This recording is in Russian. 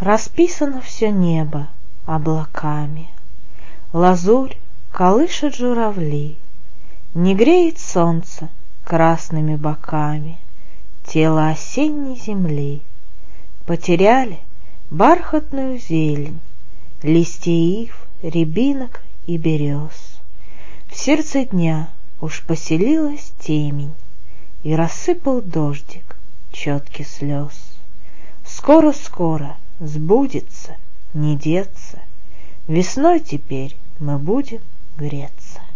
Расписано все небо облаками, лазурь колышет журавли, не греет солнце красными боками тело осенней земли. Потеряли бархатную зелень листья ив, рябинок и берез. В сердце дня уж поселилась темень, и рассыпал дождик четкий слез. Скоро-скоро сбудется, не деться, весной теперь мы будем греться.